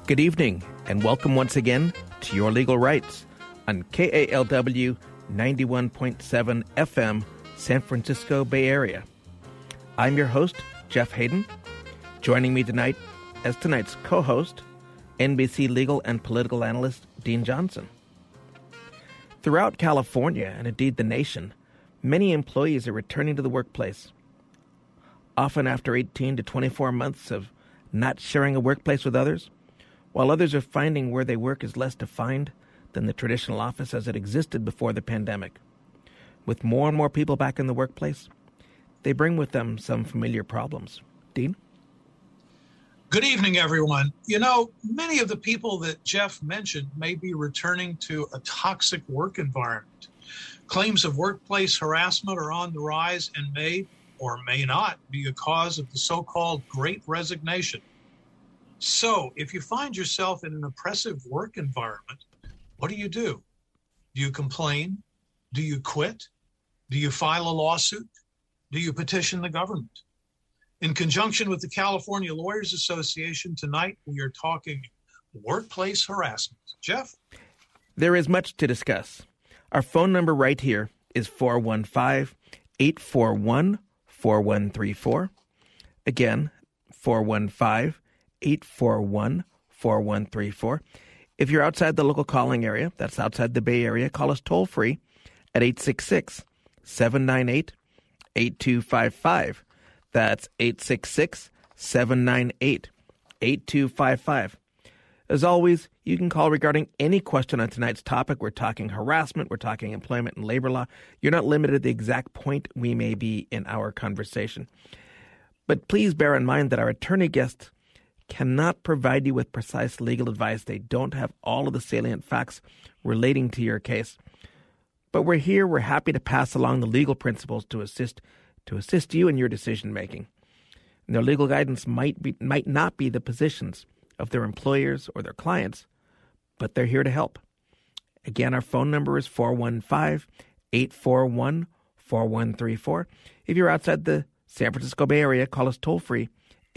Good evening, and welcome once again to Your Legal Rights on KALW 91.7 FM, San Francisco Bay Area. I'm your host, Jeff Hayden. Joining me tonight as tonight's co-host, NBC legal and political analyst Dean Johnson. Throughout California, and indeed the nation, many employees are returning to the workplace. Often after 18 to 24 months of not sharing a workplace with others, while others are finding where they work is less defined than the traditional office as it existed before the pandemic. With more and more people back in the workplace, they bring with them some familiar problems. Dean? Good evening, everyone. You know, many of the people that Jeff mentioned may be returning to a toxic work environment. Claims of workplace harassment are on the rise and may or may not be a cause of the so-called Great Resignation. So, if you find yourself in an oppressive work environment, what do? Do you complain? Do you quit? Do you file a lawsuit? Do you petition the government? In conjunction with the California Lawyers Association, tonight we are talking workplace harassment. Jeff? There is much to discuss. Our phone number right here is 415-841-4134. Again, 415-841-4134. If you're outside the local calling area, that's outside the Bay Area, call us toll-free at 866-798-8255. That's 866-798-8255. As always, you can call regarding any question on tonight's topic. We're talking harassment, we're talking employment and labor law. You're not limited to the exact point we may be in our conversation. But please bear in mind that our attorney guests cannot provide you with precise legal advice. They don't have all of the salient facts relating to your case. But we're happy to pass along the legal principles to assist you in your decision-making. And their legal guidance might not be the positions of their employers or their clients, but they're here to help. Again, our phone number is 415-841-4134. If you're outside the San Francisco Bay Area, call us toll-free,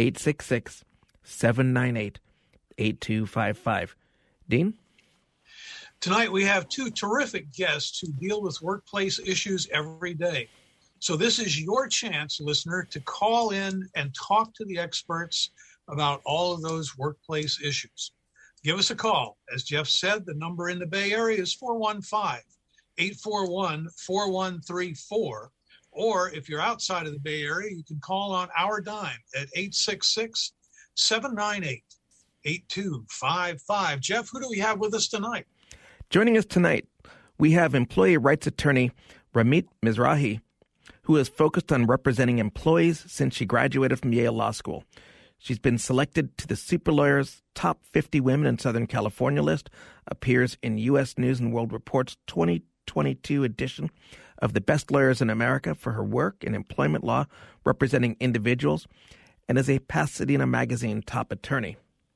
866-798-8255. Dean? Tonight we have two terrific guests who deal with workplace issues every day. So this is your chance, listener, to call in and talk to the experts about all of those workplace issues. Give us a call. As Jeff said, the number in the Bay Area is 415-841-4134. Or if you're outside of the Bay Area, you can call on our dime at 866-798-8255. Jeff, who do we have with us tonight? Joining us tonight, we have employee rights attorney Ramit Mizrahi, who has focused on representing employees since she graduated from Yale Law School. She's been selected to the Super Lawyers Top 50 Women in Southern California list, appears in U.S. News and World Report's 2022 edition of the Best Lawyers in America for her work in employment law representing individuals, and is a Pasadena Magazine top attorney.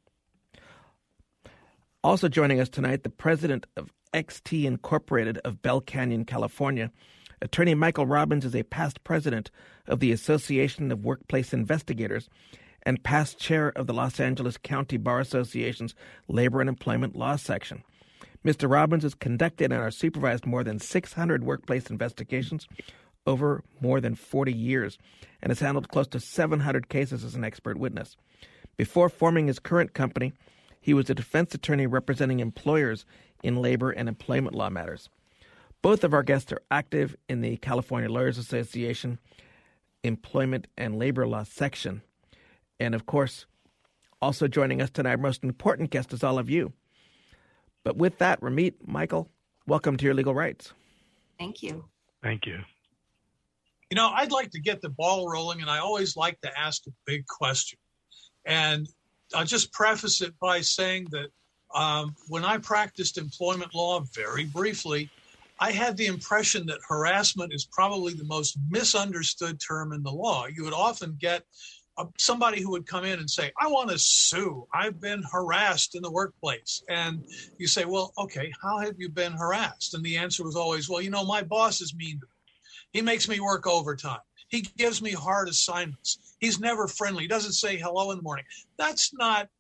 Also joining us tonight, the president of XT Incorporated of Bell Canyon, California. Attorney Michael Robbins is a past president of the Association of Workplace Investigators and past chair of the Los Angeles County Bar Association's Labor and Employment Law section. Mr. Robbins has conducted and or supervised more than 600 workplace investigations over more than 40 years and has handled close to 700 cases as an expert witness. Before forming his current company, he was a defense attorney representing employers in labor and employment law matters. Both of our guests are active in the California Lawyers Association Employment and Labor Law section. And of course, also joining us tonight, our most important guest is all of you. But with that, Ramit, Michael, welcome to Your Legal Rights. Thank you. Thank you. You know, I'd like to get the ball rolling, and I always like to ask a big question. And I'll just preface it by saying that when I practiced employment law very briefly, I had the impression that harassment is probably the most misunderstood term in the law. You would often get somebody who would come in and say, I want to sue. I've been harassed in the workplace. And you say, well, okay, how have you been harassed? And the answer was always, well, you know, my boss is mean to me. He makes me work overtime. He gives me hard assignments. He's never friendly. He doesn't say hello in the morning. That's not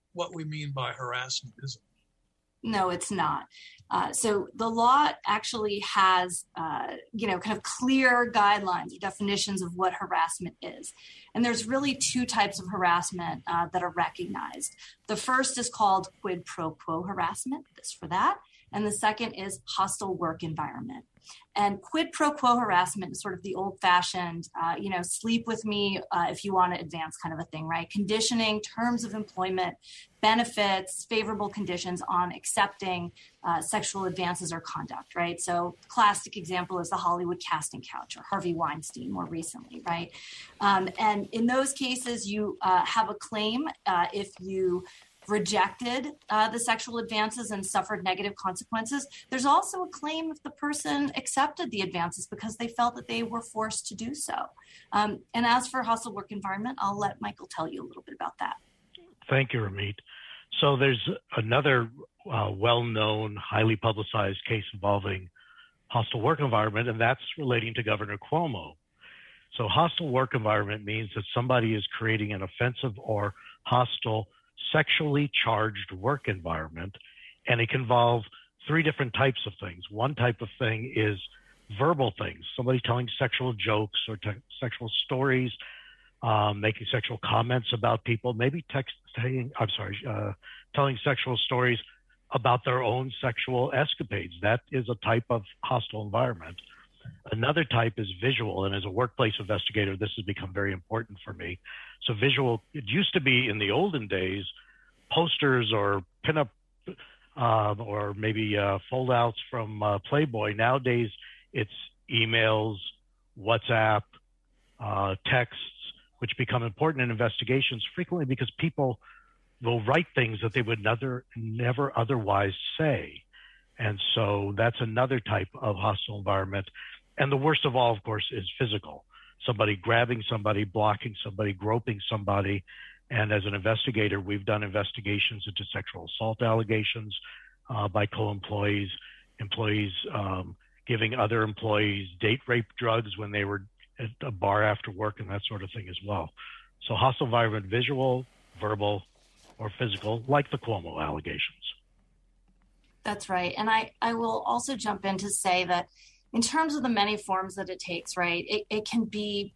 what we mean by harassment, is it? No, it's not. So the law actually has, kind of clear guidelines or definitions of what harassment is. And there's really two types of harassment that are recognized. The first is called quid pro quo harassment, this for that. And the second is hostile work environment. And quid pro quo harassment is sort of the old-fashioned, sleep with me if you want to advance kind of a thing, right? Conditioning terms of employment, benefits, favorable conditions on accepting sexual advances or conduct, right? So classic example is the Hollywood casting couch or Harvey Weinstein more recently, right? And in those cases, you have a claim if you rejected the sexual advances and suffered negative consequences. There's also a claim if the person accepted the advances because they felt that they were forced to do so. And as for hostile work environment, I'll let Michael tell you a little bit about that. Thank you, Ramit. So there's another well-known, highly publicized case involving hostile work environment, and that's relating to Governor Cuomo. So hostile work environment means that somebody is creating an offensive or hostile sexually charged work environment, and it can involve three different types of things. One type of thing is verbal things, somebody telling sexual jokes or sexual stories, making sexual comments about people, maybe telling sexual stories about their own sexual escapades. That is a type of hostile environment. Another type is visual, and as a workplace investigator, this has become very important for me. So visual, it used to be in the olden days, posters or pinup or maybe foldouts from Playboy. Nowadays, it's emails, WhatsApp, texts, which become important in investigations frequently because people will write things that they would never otherwise say. And so that's another type of hostile environment. And the worst of all, of course, is physical. Somebody grabbing somebody, blocking somebody, groping somebody. And as an investigator, we've done investigations into sexual assault allegations by co-employees, employees giving other employees date rape drugs when they were at a bar after work and that sort of thing as well. So hostile environment, visual, verbal, or physical, like the Cuomo allegations. That's right. And I will also jump in to say that in terms of the many forms that it takes, right, it can be,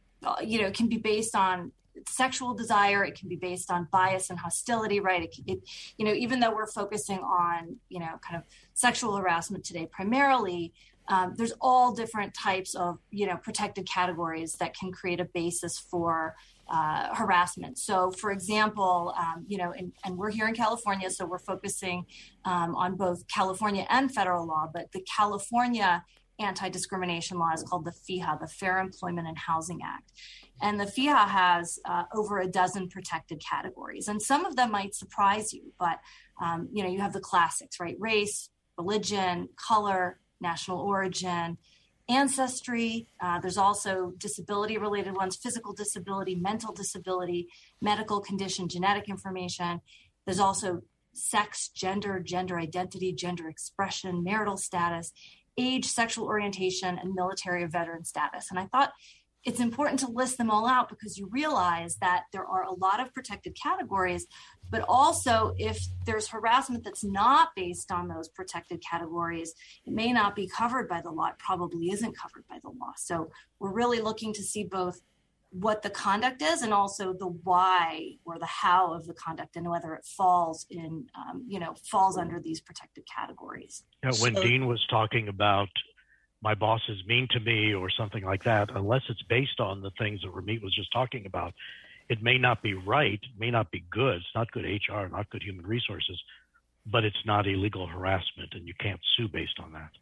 it can be based on sexual desire. It can be based on bias and hostility, right? Even though we're focusing on, kind of sexual harassment today primarily, there's all different types of, protected categories that can create a basis for harassment. So, for example, and we're here in California, so we're focusing on both California and federal law, but the California anti-discrimination law is called the FEHA, the Fair Employment and Housing Act. And the FEHA has over a dozen protected categories. And some of them might surprise you, but, you have the classics, right? Race, religion, color, national origin, ancestry. There's also disability-related ones, physical disability, mental disability, medical condition, genetic information. There's also sex, gender identity, gender expression, marital status, age, sexual orientation, and military or veteran status. And I thought it's important to list them all out because you realize that there are a lot of protected categories, but also if there's harassment that's not based on those protected categories, it may not be covered by the law. It probably isn't covered by the law. So we're really looking to see both what the conduct is and also the why or the how of the conduct and whether it falls in, falls under these protected categories. Yeah, when Dean was talking about my boss is mean to me or something like that, unless it's based on the things that Ramit was just talking about, it may not be right, it may not be good, it's not good HR, not good human resources, but it's not illegal harassment and you can't sue based on that.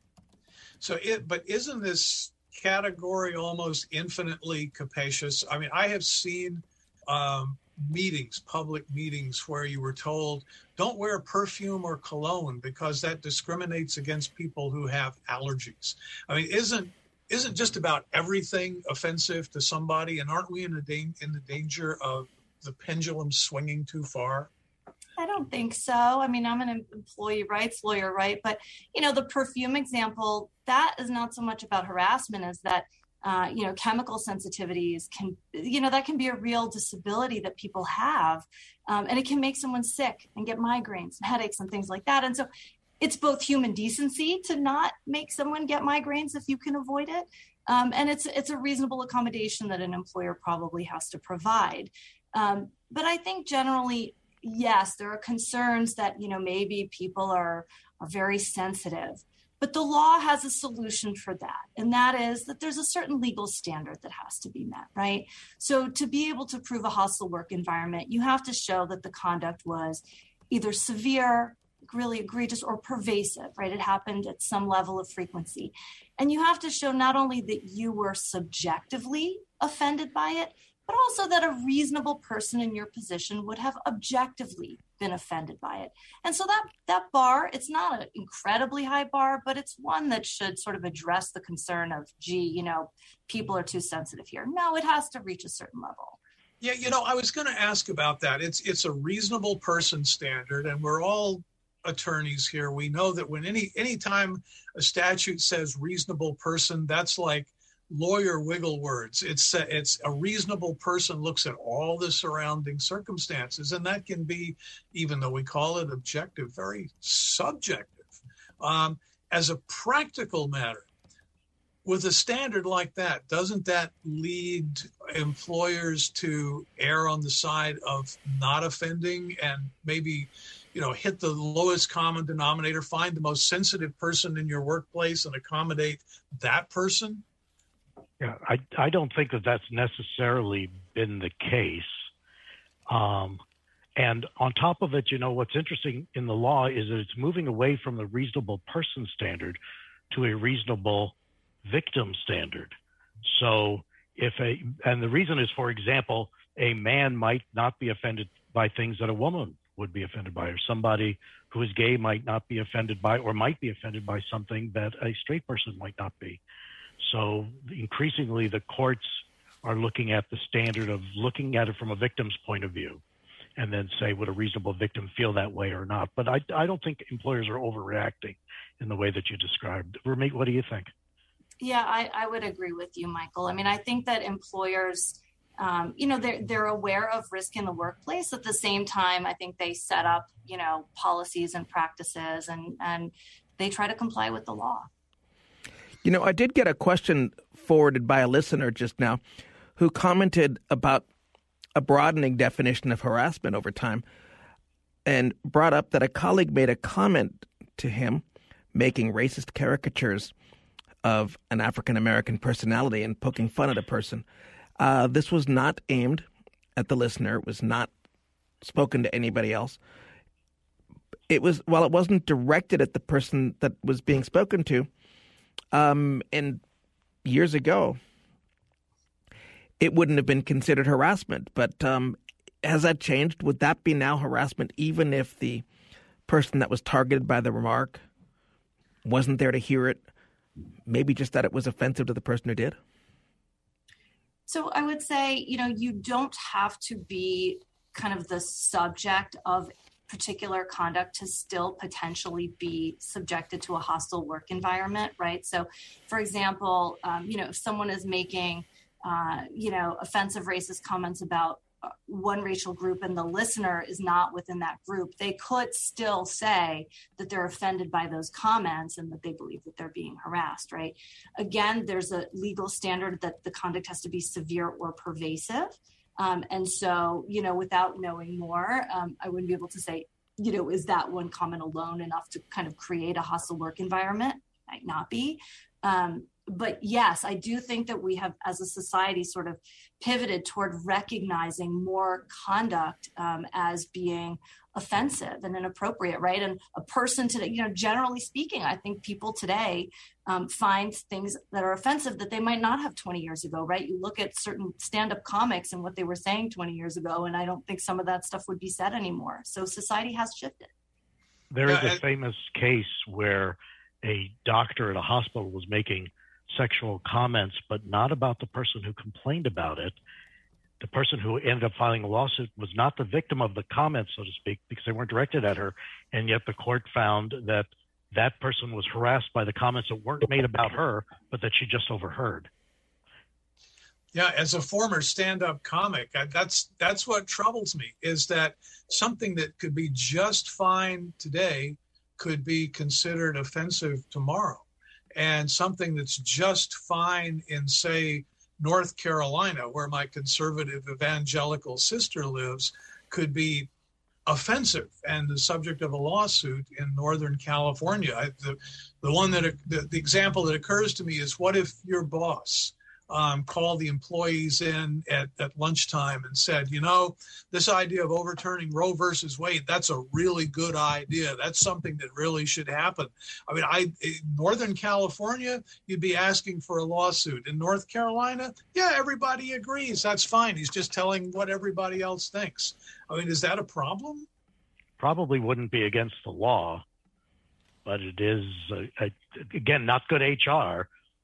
But isn't this category almost infinitely capacious? I mean, I have seen public meetings where you were told, don't wear perfume or cologne because that discriminates against people who have allergies. I mean, isn't just about everything offensive to somebody? And aren't we in the danger of the pendulum swinging too far? I don't think so. I mean, I'm an employee rights lawyer, right? But, the perfume example, that is not so much about harassment as that chemical sensitivities can, that can be a real disability that people have. And it can make someone sick and get migraines and headaches and things like that. And so it's both human decency to not make someone get migraines if you can avoid it. And it's a reasonable accommodation that an employer probably has to provide. But I think generally, yes, there are concerns that, maybe people are very sensitive. But the law has a solution for that. And that is that there's a certain legal standard that has to be met, right? So to be able to prove a hostile work environment, you have to show that the conduct was either severe, really egregious, or pervasive, right? It happened at some level of frequency. And you have to show not only that you were subjectively offended by it, but also that a reasonable person in your position would have objectively been offended by it. And so that bar, it's not an incredibly high bar, but it's one that should sort of address the concern of, people are too sensitive here. No, it has to reach a certain level. Yeah, I was going to ask about that. It's a reasonable person standard, and we're all attorneys here. We know that when any time a statute says reasonable person, that's like lawyer wiggle words. It's a reasonable person looks at all the surrounding circumstances, and that can be, even though we call it objective, very subjective. As a practical matter, with a standard like that, doesn't that lead employers to err on the side of not offending and maybe hit the lowest common denominator, find the most sensitive person in your workplace and accommodate that person? Yeah, I don't think that that's necessarily been the case. And on top of it, what's interesting in the law is that it's moving away from the reasonable person standard to a reasonable victim standard. So and the reason is, for example, a man might not be offended by things that a woman would be offended by, or somebody who is gay might not be offended by, or might be offended by something that a straight person might not be. So increasingly, the courts are looking at the standard of looking at it from a victim's point of view, and then say, would a reasonable victim feel that way or not? But I don't think employers are overreacting in the way that you described. Ramit, what do you think? Yeah, I would agree with you, Michael. I mean, I think that employers, they're aware of risk in the workplace. At the same time, I think they set up, policies and practices, and they try to comply with the law. I did get a question forwarded by a listener just now who commented about a broadening definition of harassment over time and brought up that a colleague made a comment to him making racist caricatures of an African-American personality and poking fun at a person. This was not aimed at the listener. It was not spoken to anybody else. It wasn't directed at the person that was being spoken to, and years ago, it wouldn't have been considered harassment. But has that changed? Would that be now harassment, even if the person that was targeted by the remark wasn't there to hear it? Maybe just that it was offensive to the person who did? So I would say, you don't have to be kind of the subject of particular conduct to still potentially be subjected to a hostile work environment, right? So, for example, if someone is making, offensive racist comments about one racial group and the listener is not within that group, they could still say that they're offended by those comments and that they believe that they're being harassed, right? Again, there's a legal standard that the conduct has to be severe or pervasive. And so, without knowing more, I wouldn't be able to say, is that one comment alone enough to kind of create a hostile work environment? Might not be. But yes, I do think that we have, as a society, sort of pivoted toward recognizing more conduct as being offensive and inappropriate, right? And a person today, generally speaking, I think people today find things that are offensive that they might not have 20 years ago, right? You look at certain stand-up comics and what they were saying 20 years ago, and I don't think some of that stuff would be said anymore. So society has shifted. There is a famous case where a doctor at a hospital was making sexual comments, but not about the person who complained about it. The person who ended up filing a lawsuit was not the victim of the comments, so to speak, because they weren't directed at her. And yet the court found that that person was harassed by the comments that weren't made about her, but that she just overheard. Yeah, as a former stand-up comic, that's what troubles me, is that something that could be just fine today could be considered offensive tomorrow. And something that's just fine in, say, North Carolina, where my conservative evangelical sister lives, could be offensive and the subject of a lawsuit in Northern California. The example that occurs to me is, what if your boss called the employees in at lunchtime and said, this idea of overturning Roe versus Wade, that's a really good idea. That's something that really should happen. I mean, in Northern California, you'd be asking for a lawsuit. In North Carolina, yeah, everybody agrees. That's fine. He's just telling what everybody else thinks. I mean, is that a problem? Probably wouldn't be against the law, but it is, again, not good HR.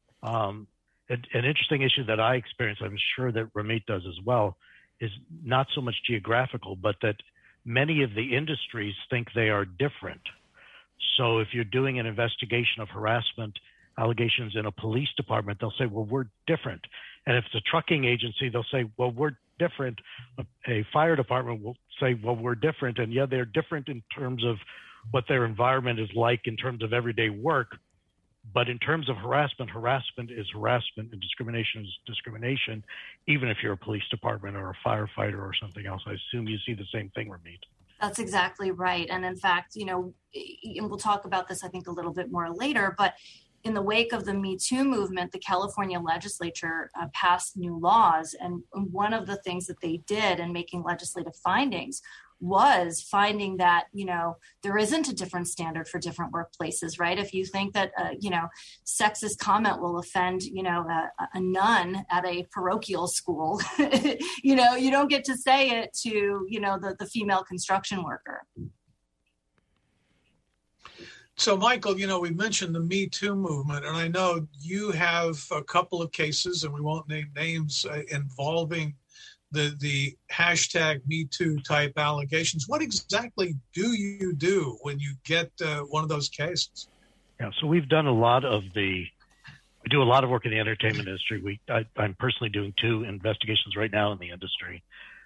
An interesting issue that I experience, I'm sure that Ramit does as well, is not so much geographical, but that many of the industries think they are different. So if you're doing an investigation of harassment allegations in a police department, they'll say, well, we're different. And if it's a trucking agency, they'll say, well, we're different. A fire department will say, well, we're different. And yeah, they're different in terms of what their environment is like in terms of everyday work. But in terms of harassment, harassment is harassment and discrimination is discrimination, even if you're a police department or a firefighter or something else. I assume you see the same thing, Ramit. That's exactly right. And in fact, and we'll talk about this, I think, a little bit more later, but in the wake of the Me Too movement, the California legislature passed new laws. And one of the things that they did in making legislative findings was finding that, there isn't a different standard for different workplaces, right? If you think that, sexist comment will offend, a nun at a parochial school, you don't get to say it to, the female construction worker. So, Michael, we mentioned the Me Too movement, and I know you have a couple of cases, and we won't name names, involving the hashtag Me Too type allegations. What exactly do you do when you get one of those cases? Yeah, so we've done we do a lot of work in the entertainment industry. I'm personally doing 2 investigations right now in the industry.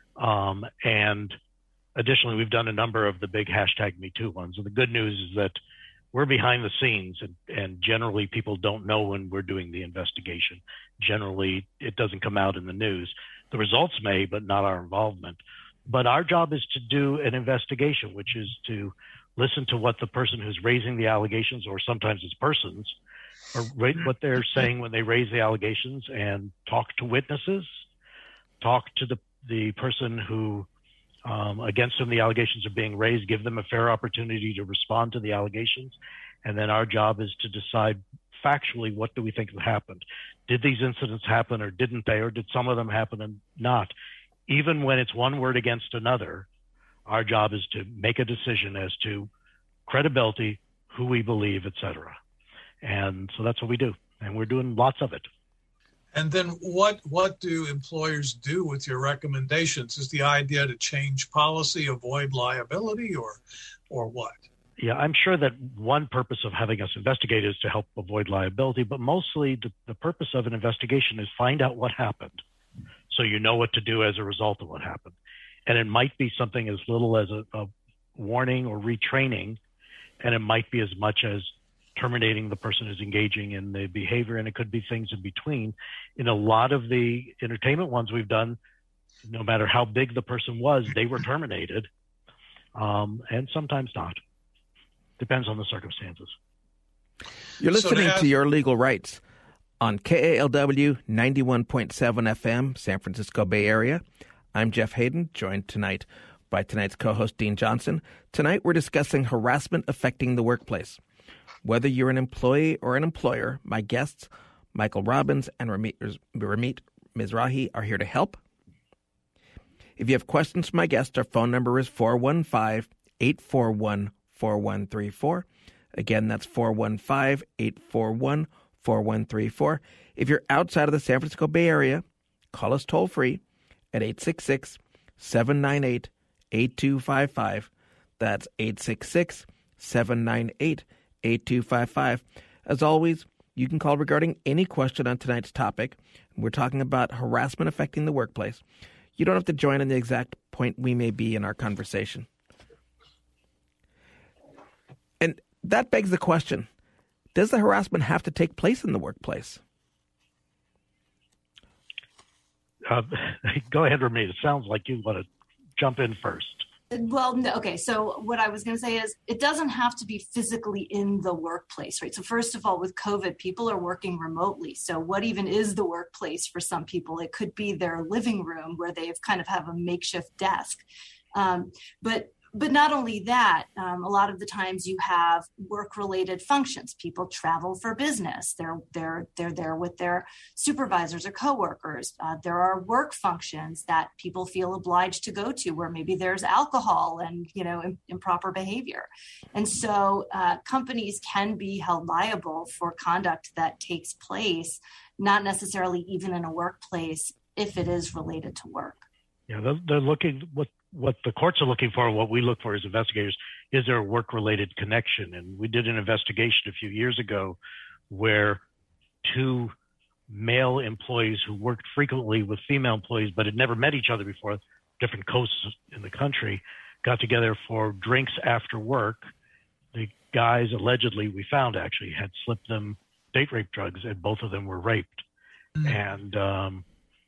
And additionally, we've done a number of the big hashtag Me Too ones. And the good news is that we're behind the scenes, and generally people don't know when we're doing the investigation. Generally, it doesn't come out in the news. The results may, but not our involvement. But our job is to do an investigation, which is to listen to what the person who's raising the allegations, or sometimes it's persons, or what they're saying when they raise the allegations, and talk to witnesses, talk to the person who against whom the allegations are being raised, give them a fair opportunity to respond to the allegations. And then our job is to decide factually, what do we think happened? Did these incidents happen or didn't they? Or did some of them happen and not? Even when it's one word against another, our job is to make a decision as to credibility, who we believe, et cetera. And so that's what we do. And we're doing lots of it. And then what do employers do with your recommendations? Is the idea to change policy, avoid liability, or what? Yeah, I'm sure that one purpose of having us investigate is to help avoid liability, but mostly the purpose of an investigation is find out what happened, so you know what to do as a result of what happened. And it might be something as little as a warning or retraining, and it might be as much as terminating the person who's engaging in the behavior, and it could be things in between. In a lot of the entertainment ones we've done, no matter how big the person was, they were terminated, and sometimes not. Depends on the circumstances. You're listening to Your Legal Rights on KALW 91.7 FM, San Francisco Bay Area. I'm Jeff Hayden, joined tonight by tonight's co-host, Dean Johnson. Tonight, we're discussing harassment affecting the workplace. Whether you're an employee or an employer, my guests, Michael Robbins and Ramit Mizrahi, are here to help. If you have questions for my guests, our phone number is 415-841-4134. Again, that's 415-841-4134. If you're outside of the San Francisco Bay Area, call us toll-free at 866-798-8255. That's 866-798-8255. As always, You can call regarding any question on tonight's topic. We're talking about harassment affecting the workplace. You don't have to join on the exact point we may be in our conversation. And that begs the question, does the harassment have to take place in the workplace? Go ahead, Ramit. It sounds like you want to jump in first. Well, no, okay. So what I was going to say is it doesn't have to be physically in the workplace, right? So first of all, with COVID, people are working remotely. So what even is the workplace for some people? It could be their living room where they have a makeshift desk. But not only that, a lot of the times you have work-related functions. People travel for business. They're there with their supervisors or coworkers. There are work functions that people feel obliged to go to, where maybe there's alcohol and improper behavior. And so companies can be held liable for conduct that takes place, not necessarily even in a workplace, if it is related to work. Yeah, they're looking what the courts are looking for, what we look for as investigators, is there a work-related connection? And we did an investigation a few years ago where two male employees who worked frequently with female employees but had never met each other before, different coasts in the country, got together for drinks after work. The guys allegedly, we found actually, had slipped them date rape drugs, and both of them were raped. Mm-hmm. And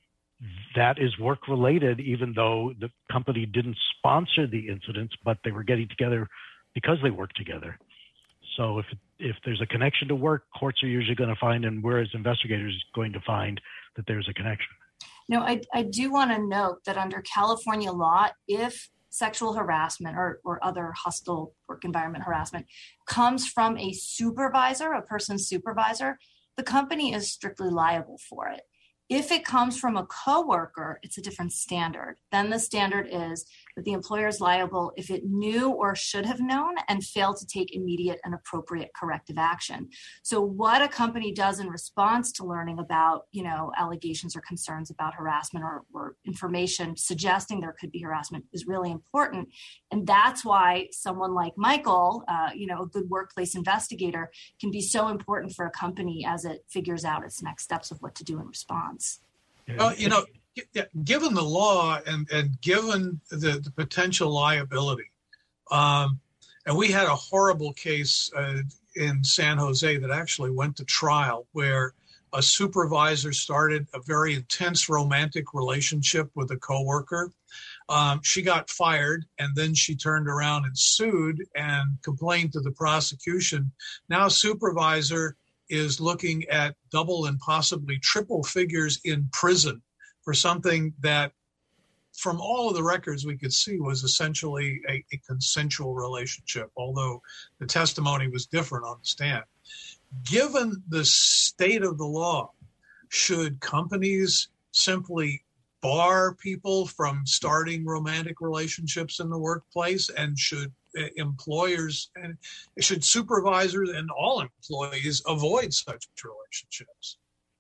that is work-related, even though the company didn't sponsor the incidents, but they were getting together because they worked together. So if there's a connection to work, courts are usually going to find, and we're as investigators going to find that there's a connection. No, I do want to note that under California law, if sexual harassment or other hostile work environment harassment comes from a supervisor, a person's supervisor, the company is strictly liable for it. If it comes from a coworker, it's a different standard. Then the standard is that the employer is liable if it knew or should have known and failed to take immediate and appropriate corrective action. So what a company does in response to learning about, allegations or concerns about harassment or information suggesting there could be harassment is really important. And that's why someone like Michael, a good workplace investigator, can be so important for a company as it figures out its next steps of what to do in response. Well, given the law and given the potential liability, and we had a horrible case in San Jose that actually went to trial where a supervisor started a very intense romantic relationship with a coworker. She got fired, and then she turned around and sued and complained to the prosecution. Now supervisor is looking at double and possibly triple figures in prison for something that, from all of the records we could see, was essentially a consensual relationship, although the testimony was different on the stand. Given the state of the law, should companies simply bar people from starting romantic relationships in the workplace, and should employers and should supervisors and all employees avoid such relationships?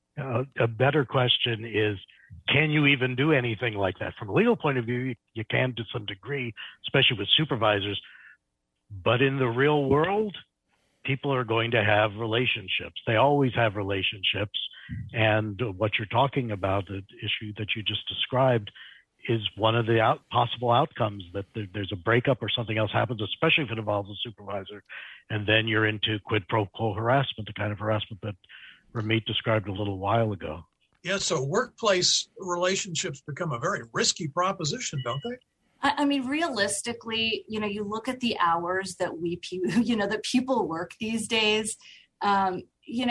A better question is, can you even do anything like that? From a legal point of view, you can to some degree, especially with supervisors. But in the real world, people are going to have relationships. They always have relationships. And what you're talking about, the issue that you just described, is one of the possible outcomes, that there's a breakup or something else happens, especially if it involves a supervisor. And then you're into quid pro quo harassment, the kind of harassment that Ramit described a little while ago. Yeah, so workplace relationships become a very risky proposition, don't they? I mean, realistically, you look at the hours that that people work these days, and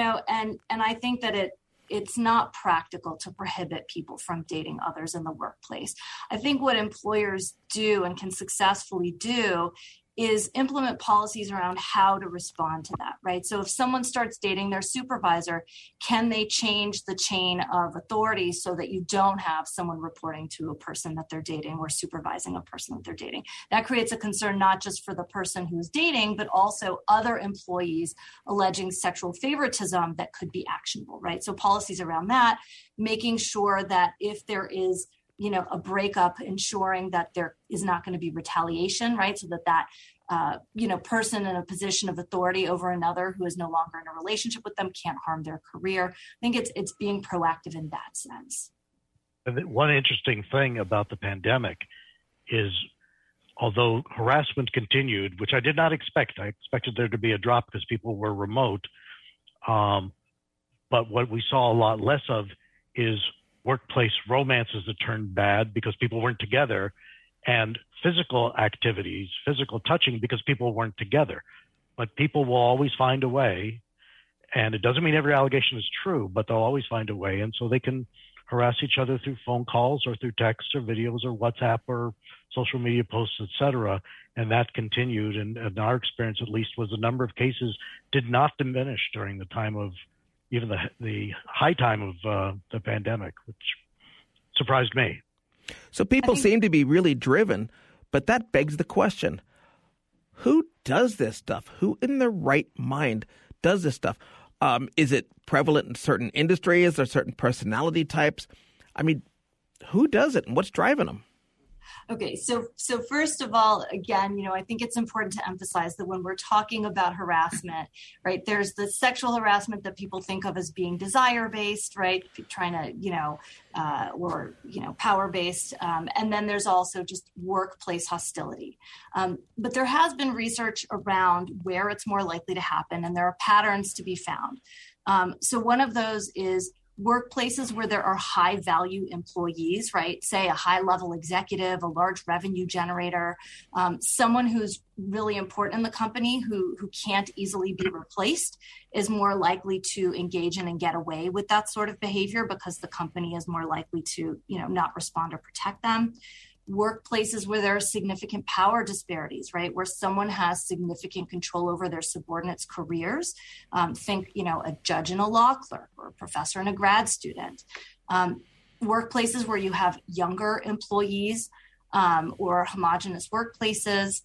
I think that it's not practical to prohibit people from dating others in the workplace. I think what employers do and can successfully do is implement policies around how to respond to that, right? So if someone starts dating their supervisor, can they change the chain of authority so that you don't have someone reporting to a person that they're dating or supervising a person that they're dating? That creates a concern not just for the person who's dating, but also other employees alleging sexual favoritism that could be actionable, right? So policies around that, making sure that if there is a breakup, ensuring that there is not going to be retaliation, right? So that person in a position of authority over another who is no longer in a relationship with them can't harm their career. I think it's being proactive in that sense. One interesting thing about the pandemic is, although harassment continued, which I did not expect, I expected there to be a drop because people were remote. But what we saw a lot less of is workplace romances that turned bad because people weren't together, and physical activities, physical touching because people weren't together. But people will always find a way, and it doesn't mean every allegation is true, but they'll always find a way. And so they can harass each other through phone calls or through texts or videos or WhatsApp or social media posts, et cetera. And that continued. And our experience, at least, was the number of cases did not diminish during the time of even the high time of the pandemic, which surprised me. So people seem to be really driven, but that begs the question, who does this stuff? Who in their right mind does this stuff? Is it prevalent in certain industries or certain personality types? I mean, who does it and what's driving them? Okay, so first of all, again, I think it's important to emphasize that when we're talking about harassment, right, there's the sexual harassment that people think of as being desire-based, right, trying to, power-based, and then there's also just workplace hostility. But there has been research around where it's more likely to happen, and there are patterns to be found. So one of those is workplaces where there are high value employees, right? Say a high level executive, a large revenue generator, someone who's really important in the company who can't easily be replaced is more likely to engage in and get away with that sort of behavior because the company is more likely to, not respond or protect them. Workplaces where there are significant power disparities, right? Where someone has significant control over their subordinates' careers. Think, a judge and a law clerk or a professor and a grad student. Workplaces where you have younger employees or homogenous workplaces.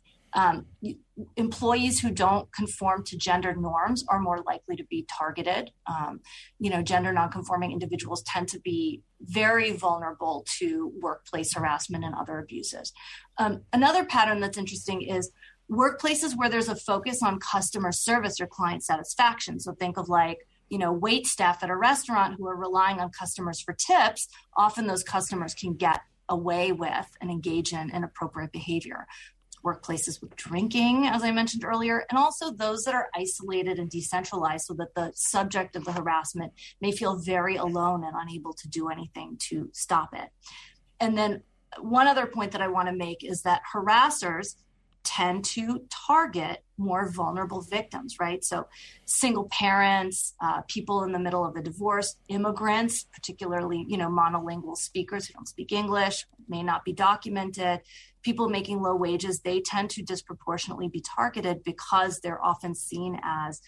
Employees who don't conform to gender norms are more likely to be targeted. Gender nonconforming individuals tend to be very vulnerable to workplace harassment and other abuses. Another pattern that's interesting is workplaces where there's a focus on customer service or client satisfaction. So think of wait staff at a restaurant who are relying on customers for tips. Often those customers can get away with and engage in inappropriate behavior. Workplaces with drinking, as I mentioned earlier, and also those that are isolated and decentralized so that the subject of the harassment may feel very alone and unable to do anything to stop it. And then one other point that I want to make is that harassers tend to target more vulnerable victims, right? So single parents, people in the middle of a divorce, immigrants, particularly, monolingual speakers who don't speak English, may not be documented, people making low wages, they tend to disproportionately be targeted because they're often seen as,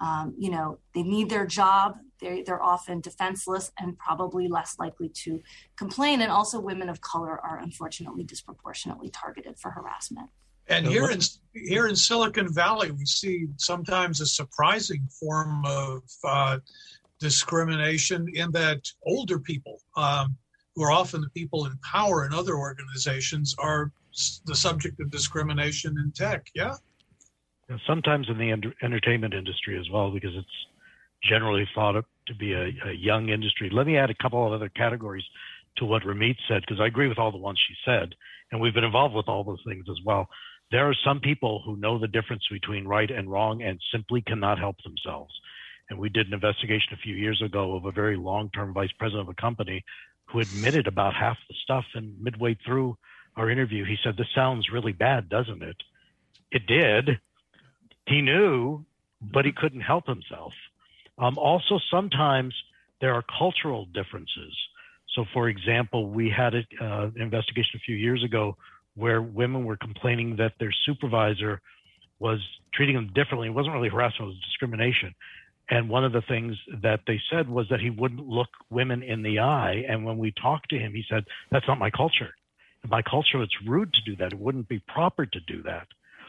they need their job. They're often defenseless and probably less likely to complain. And also women of color are unfortunately disproportionately targeted for harassment. And here in Silicon Valley, we see sometimes a surprising form of discrimination in that older people, who are often the people in power in other organizations, are the subject of discrimination in tech. Yeah. Sometimes in the entertainment industry as well, because it's generally thought of to be a young industry. Let me add a couple of other categories to what Ramit said, because I agree with all the ones she said, and we've been involved with all those things as well. There are some people who know the difference between right and wrong and simply cannot help themselves. And we did an investigation a few years ago of a very long-term vice president of a company who admitted about half the stuff. And midway through our interview, he said, "This sounds really bad, doesn't it?" It did. He knew, but he couldn't help himself. Also, sometimes there are cultural differences. So, for example, we had an investigation a few years ago where women were complaining that their supervisor was treating them differently. It wasn't really harassment, it was discrimination. And one of the things that they said was that he wouldn't look women in the eye. And when we talked to him, he said, "That's not my culture. In my culture, it's rude to do that. It wouldn't be proper to do that."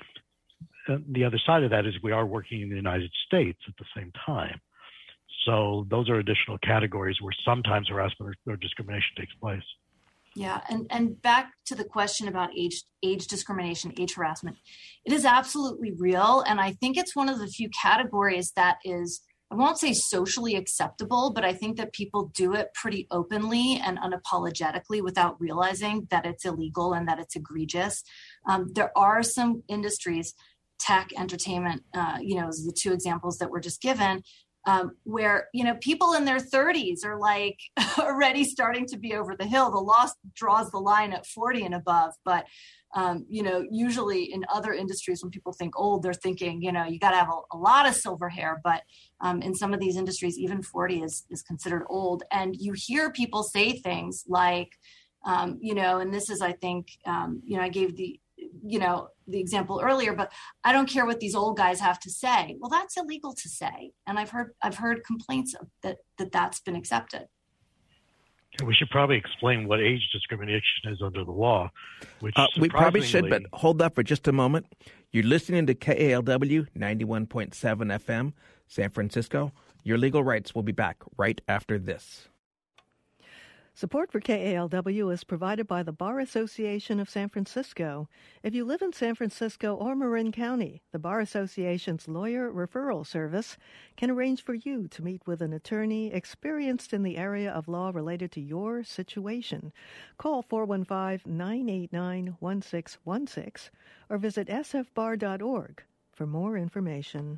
The other side of that is we are working in the United States at the same time. So those are additional categories where sometimes harassment or discrimination takes place. Yeah, and back to the question about age discrimination, age harassment, it is absolutely real, and I think it's one of the few categories that is, I won't say socially acceptable, but I think that people do it pretty openly and unapologetically without realizing that it's illegal and that it's egregious. There are some industries, tech, entertainment, the two examples that were just given, where, people in their 30s are like already starting to be over the hill. The law draws the line at 40 and above. But, usually in other industries, when people think old, they're thinking, you got to have a lot of silver hair. But in some of these industries, even 40 is considered old. And you hear people say things like, and this is, I think, I gave the example earlier, but I don't care what these old guys have to say. Well, that's illegal to say. And I've heard complaints that's been accepted. We should probably explain what age discrimination is under the law, which we probably should, but hold up for just a moment. You're listening to KALW 91.7 FM, San Francisco. Your Legal Rights will be back right after this. Support for KALW is provided by the Bar Association of San Francisco. If you live in San Francisco or Marin County, the Bar Association's lawyer referral service can arrange for you to meet with an attorney experienced in the area of law related to your situation. Call 415-989-1616 or visit sfbar.org for more information.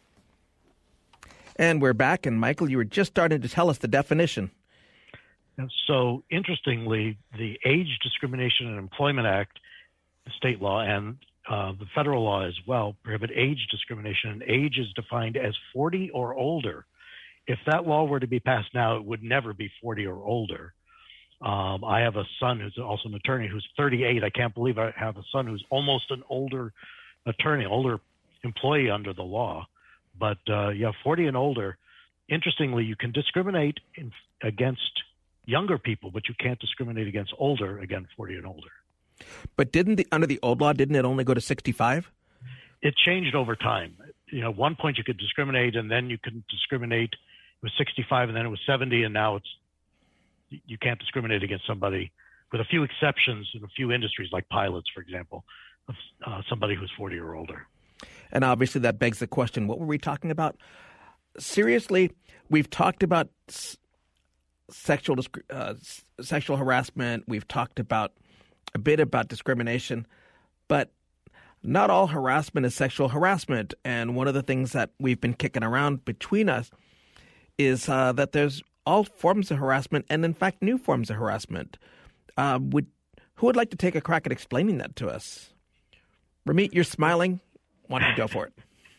And we're back, and Michael, you were just starting to tell us the definition. So, interestingly, the Age Discrimination and Employment Act, the state law, and the federal law as well, prohibit age discrimination. And age is defined as 40 or older. If that law were to be passed now, it would never be 40 or older. I have a son who's also an attorney who's 38. I can't believe I have a son who's almost an older attorney, older employee under the law. But 40 and older. Interestingly, you can discriminate against younger people, but you can't discriminate against older, again, 40 and older. But under the old law, didn't it only go to 65? It changed over time. At one point you could discriminate, and then you couldn't discriminate. It was 65, and then it was 70, and now you can't discriminate against somebody, with a few exceptions in a few industries, like pilots, for example, somebody who's 40 or older. And obviously that begs the question, what were we talking about? Seriously, we've talked about sexual harassment. We've talked about a bit about discrimination, but not all harassment is sexual harassment. And one of the things that we've been kicking around between us is that there's all forms of harassment and, in fact, new forms of harassment. Who would like to take a crack at explaining that to us? Ramit, you're smiling. Why don't you go for it?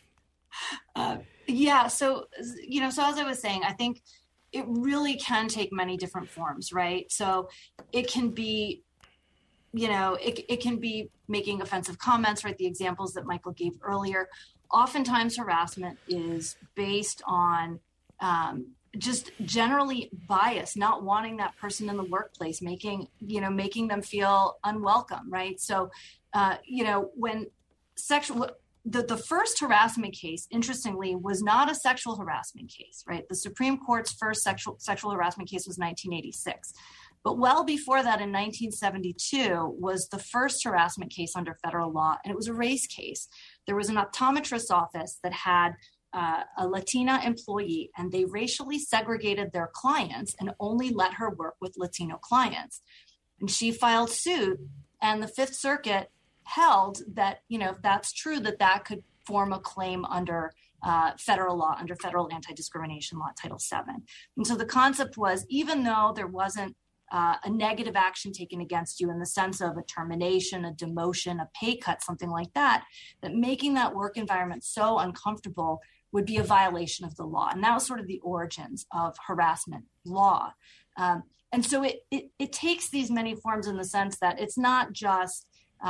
So as I was saying, I think it really can take many different forms, right? So it can be, it can be making offensive comments, right? The examples that Michael gave earlier. Oftentimes harassment is based on just generally bias, not wanting that person in the workplace, making them feel unwelcome, right? So, when the first harassment case, interestingly, was not a sexual harassment case, right? The Supreme Court's first sexual harassment case was 1986. But well before that, in 1972, was the first harassment case under federal law, and it was a race case. There was an optometrist's office that had a Latina employee, and they racially segregated their clients and only let her work with Latino clients. And she filed suit, and the Fifth Circuit held that, if that's true, that could form a claim under federal law, under federal anti-discrimination law, Title VII. And so the concept was, even though there wasn't a negative action taken against you in the sense of a termination, a demotion, a pay cut, something like that, that making that work environment so uncomfortable would be a violation of the law. And that was sort of the origins of harassment law. And so it takes these many forms in the sense that it's not just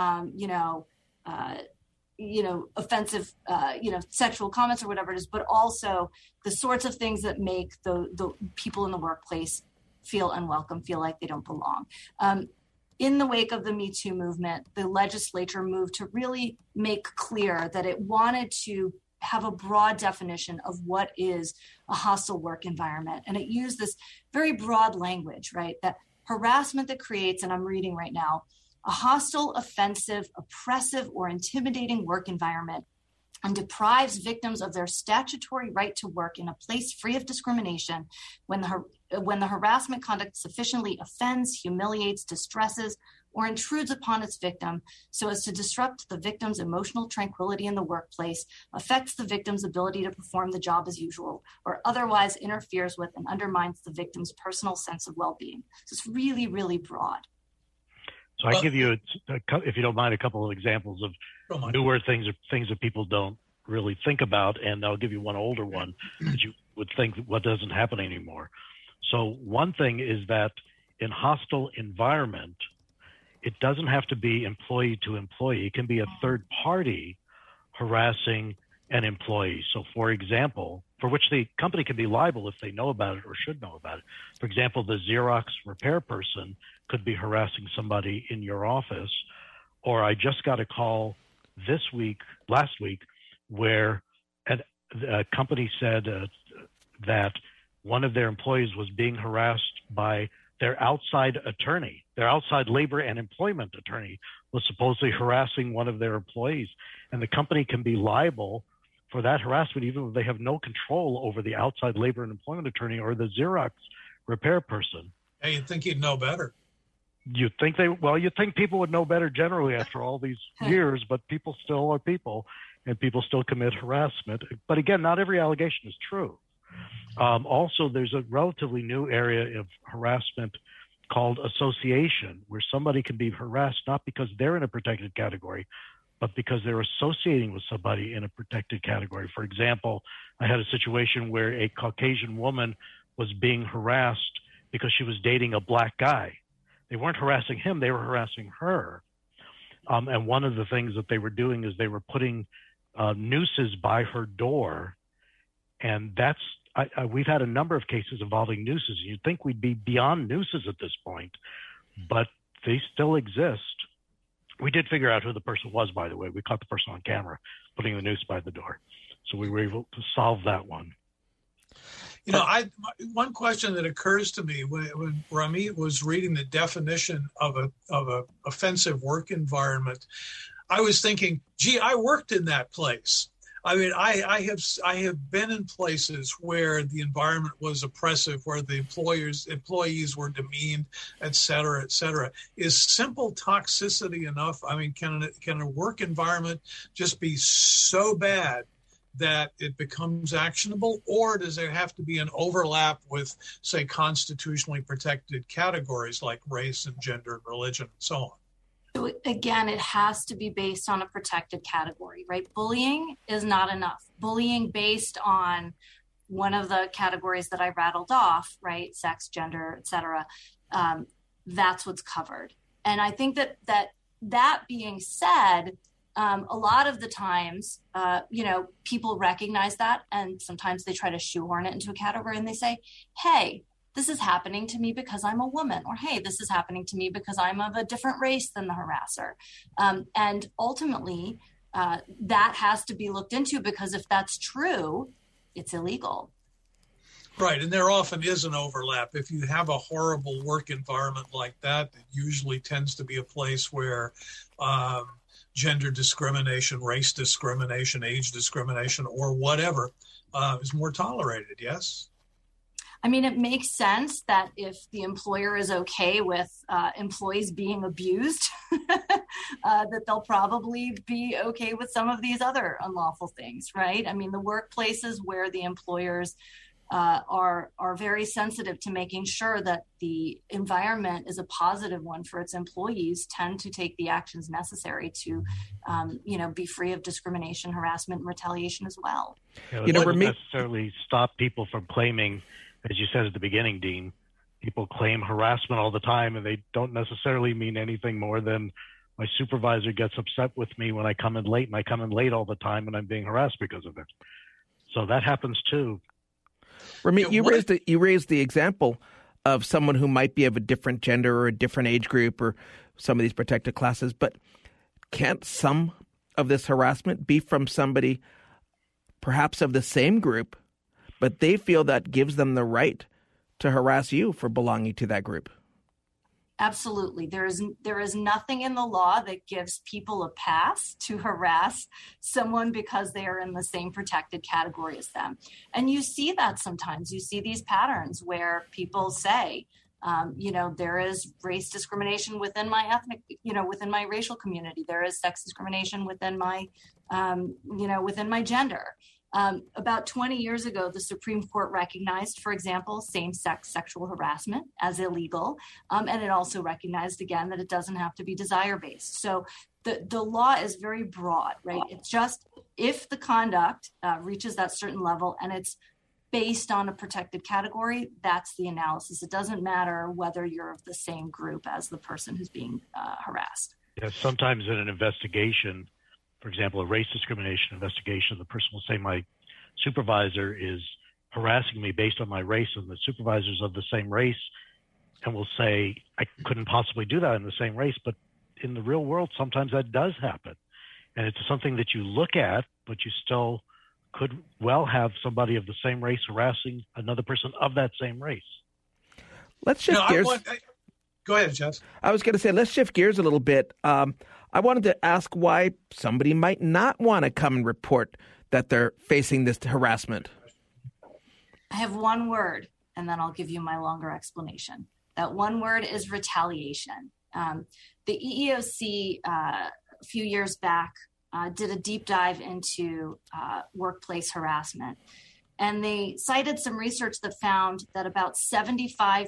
offensive, sexual comments or whatever it is, but also the sorts of things that make the people in the workplace feel unwelcome, feel like they don't belong. In the wake of the Me Too movement, the legislature moved to really make clear that it wanted to have a broad definition of what is a hostile work environment. And it used this very broad language, right? That harassment that creates, and I'm reading right now, a hostile, offensive, oppressive, or intimidating work environment and deprives victims of their statutory right to work in a place free of discrimination when the harassment conduct sufficiently offends, humiliates, distresses, or intrudes upon its victim so as to disrupt the victim's emotional tranquility in the workplace, affects the victim's ability to perform the job as usual, or otherwise interferes with and undermines the victim's personal sense of well-being. So it's really, really broad. So I give you, if you don't mind, a couple of examples of newer things or things that people don't really think about, and I'll give you one older one that you would think what doesn't happen anymore. So one thing is that in hostile environment, it doesn't have to be employee to employee. It can be a third party harassing an employee. So for example, for which the company can be liable if they know about it or should know about it. For example, the Xerox repair person could be harassing somebody in your office. Or I just got a call last week, where a company said that one of their employees was being harassed by their outside attorney. Their outside labor and employment attorney was supposedly harassing one of their employees. And the company can be liable for that harassment, even if they have no control over the outside labor and employment attorney or the Xerox repair person. Hey, you'd think you'd know better. You'd think people would know better generally after all these years, but people still are people, and people still commit harassment. But again, not every allegation is true. Also, there's a relatively new area of harassment called association, where somebody can be harassed not because they're in a protected category, but because they're associating with somebody in a protected category. For example, I had a situation where a Caucasian woman was being harassed because she was dating a black guy. They weren't harassing him, they were harassing her. And one of the things that they were doing is they were putting nooses by her door. And we've had a number of cases involving nooses. You'd think we'd be beyond nooses at this point, but they still exist. We did figure out who the person was, by the way. We caught the person on camera putting the noose by the door. So we were able to solve that one. You know, one question that occurs to me when Ramit was reading the definition of a offensive work environment, I was thinking, gee, I worked in that place. I mean, I have been in places where the environment was oppressive, where the employees were demeaned, et cetera, et cetera. Is simple toxicity enough? I mean, can a work environment just be so bad that it becomes actionable, or does there have to be an overlap with, say, constitutionally protected categories like race and gender and religion and so on? So again, it has to be based on a protected category, right? Bullying is not enough. Bullying based on one of the categories that I rattled off, right? Sex, gender, et cetera. That's what's covered. And I think that being said, a lot of the times, people recognize that, and sometimes they try to shoehorn it into a category and they say, hey, this is happening to me because I'm a woman, or hey, this is happening to me because I'm of a different race than the harasser. And ultimately, that has to be looked into, because if that's true, it's illegal. Right, and there often is an overlap. If you have a horrible work environment like that, it usually tends to be a place where gender discrimination, race discrimination, age discrimination, or whatever is more tolerated, yes? I mean, it makes sense that if the employer is okay with employees being abused, that they'll probably be okay with some of these other unlawful things, right? I mean, the workplaces where the employers are very sensitive to making sure that the environment is a positive one for its employees tend to take the actions necessary to, be free of discrimination, harassment, and retaliation as well. It doesn't necessarily stop people from claiming, as you said at the beginning, Dean, people claim harassment all the time, and they don't necessarily mean anything more than my supervisor gets upset with me when I come in late, and I come in late all the time, and I'm being harassed because of it. So that happens too. Ramit, you raised the example of someone who might be of a different gender or a different age group or some of these protected classes, but can't some of this harassment be from somebody perhaps of the same group, but they feel that gives them the right to harass you for belonging to that group? Absolutely. There is nothing in the law that gives people a pass to harass someone because they are in the same protected category as them. And you see that sometimes. You see these patterns where people say, there is race discrimination within my ethnic, within my racial community. There is sex discrimination within my, within my gender. About 20 years ago, the Supreme Court recognized, for example, same-sex sexual harassment as illegal. And it also recognized, again, that it doesn't have to be desire-based. So the law is very broad, right? It's just if the conduct reaches that certain level and it's based on a protected category, that's the analysis. It doesn't matter whether you're of the same group as the person who's being harassed. Yeah, sometimes in an investigation, for example, a race discrimination investigation, the person will say my supervisor is harassing me based on my race, and the supervisor's of the same race, and will say, I couldn't possibly do that in the same race. But in the real world, sometimes that does happen. And it's something that you look at, but you still could well have somebody of the same race harassing another person of that same race. Let's shift gears. Go ahead, Jeff. I was going to say, let's shift gears a little bit. I wanted to ask why somebody might not want to come and report that they're facing this harassment. I have one word, and then I'll give you my longer explanation. That one word is retaliation. The EEOC, a few years back, did a deep dive into workplace harassment. And they cited some research that found that about 75%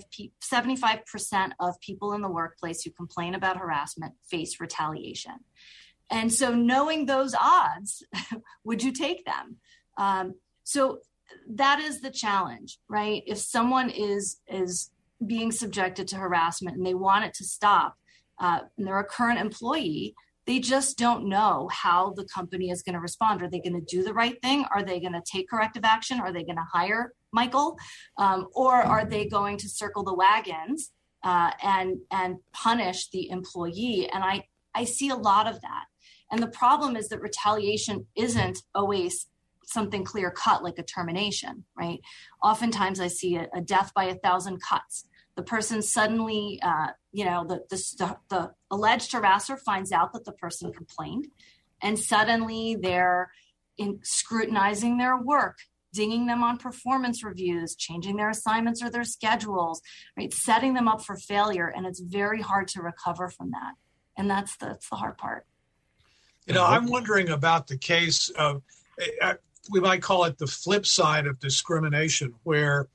of people in the workplace who complain about harassment face retaliation. And so knowing those odds, would you take them? So that is the challenge, right? If someone is being subjected to harassment and they want it to stop, and they're a current employee, they just don't know how the company is going to respond. Are they going to do the right thing? Are they going to take corrective action? Are they going to hire Michael? Or are they going to circle the wagons and punish the employee? And I see a lot of that. And the problem is that retaliation isn't always something clear cut like a termination, right? Oftentimes I see a death by 1,000 cuts. The person suddenly, the alleged harasser finds out that the person complained, and suddenly they're scrutinizing their work, dinging them on performance reviews, changing their assignments or their schedules, right? Setting them up for failure. And it's very hard to recover from that. And that's the hard part. I'm wondering about the case of, we might call it the flip side of discrimination, where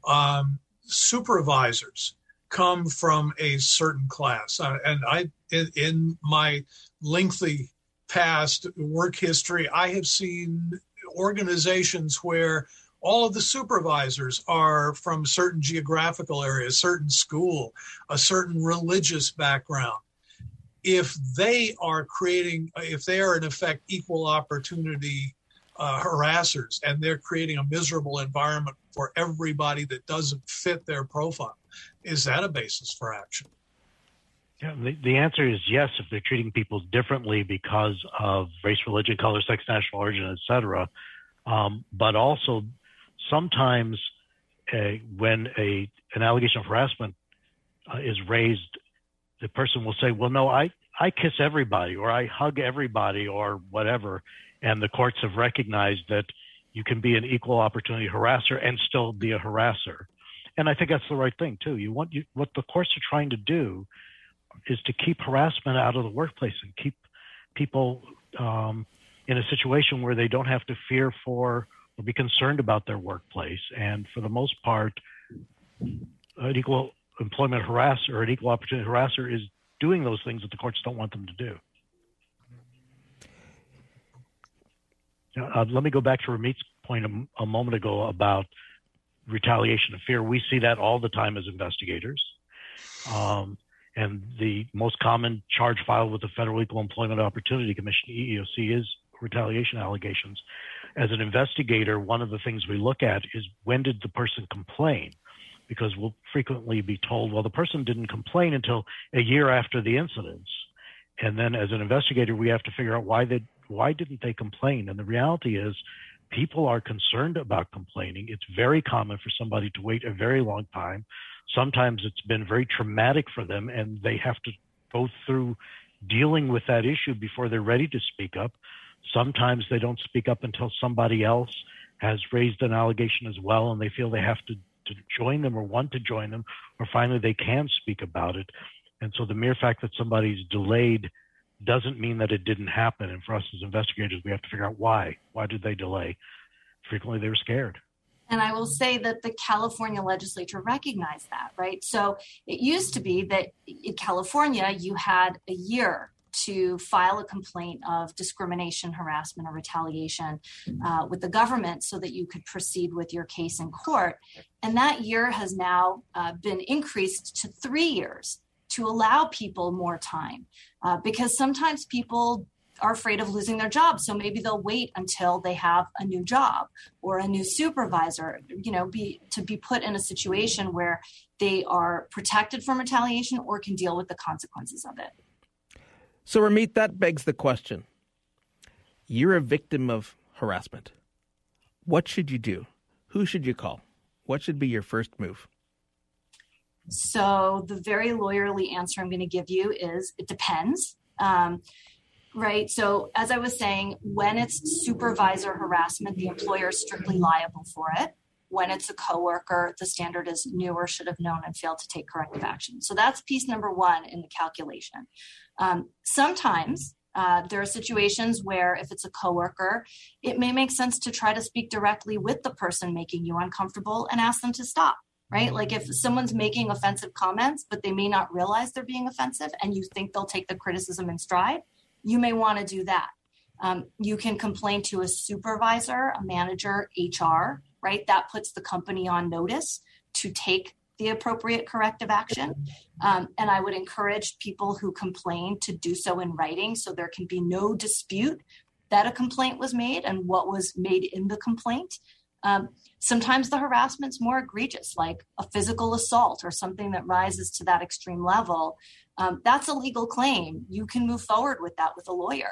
supervisors come from a certain class. And in my lengthy past work history, I have seen organizations where all of the supervisors are from certain geographical areas, certain school, a certain religious background. If they are in effect equal opportunity harassers, and they're creating a miserable environment for everybody that doesn't fit their profile, is that a basis for action? Yeah, the answer is yes, if they're treating people differently because of race, religion, color, sex, national origin, et cetera. But also sometimes when an allegation of harassment is raised, the person will say, well, no, I kiss everybody, or I hug everybody, or whatever. And the courts have recognized that you can be an equal opportunity harasser and still be a harasser. And I think that's the right thing, too. What the courts are trying to do is to keep harassment out of the workplace and keep people in a situation where they don't have to fear for or be concerned about their workplace. And for the most part, an equal employment harasser or an equal opportunity harasser is doing those things that the courts don't want them to do. Let me go back to Ramit's point a moment ago about retaliation and fear. We see that all the time as investigators. And the most common charge filed with the Federal Equal Employment Opportunity Commission, EEOC, is retaliation allegations. As an investigator, one of the things we look at is, when did the person complain? Because we'll frequently be told, well, the person didn't complain until a year after the incidents. And then as an investigator, we have to figure out why didn't they complain? And the reality is, people are concerned about complaining. It's very common for somebody to wait a very long time. Sometimes it's been very traumatic for them, and they have to go through dealing with that issue before they're ready to speak up. Sometimes they don't speak up until somebody else has raised an allegation as well, and they feel they have to join them or want to join them, or finally they can speak about it. And so the mere fact that somebody's delayed doesn't mean that it didn't happen. And for us as investigators, we have to figure out why. Why did they delay? Frequently they were scared. And I will say that the California legislature recognized that, right? So it used to be that in California, you had a year to file a complaint of discrimination, harassment, or retaliation with the government so that you could proceed with your case in court. And that year has now been increased to 3 years to allow people more time because sometimes people are afraid of losing their job. So maybe they'll wait until they have a new job or a new supervisor, to be put in a situation where they are protected from retaliation or can deal with the consequences of it. So, Ramit, that begs the question. You're a victim of harassment. What should you do? Who should you call? What should be your first move? So the very lawyerly answer I'm going to give you is it depends. Right. So as I was saying, when it's supervisor harassment, the employer is strictly liable for it. When it's a coworker, the standard is knew or should have known and failed to take corrective action. So that's piece number one in the calculation. Sometimes there are situations where if it's a coworker, it may make sense to try to speak directly with the person making you uncomfortable and ask them to stop. Right? Like if someone's making offensive comments, but they may not realize they're being offensive and you think they'll take the criticism in stride, you may want to do that. You can complain to a supervisor, a manager, HR, right? That puts the company on notice to take the appropriate corrective action. And I would encourage people who complain to do so in writing so there can be no dispute that a complaint was made and what was made in the complaint. Sometimes the harassment's more egregious, like a physical assault or something that rises to that extreme level. That's a legal claim. You can move forward with that with a lawyer.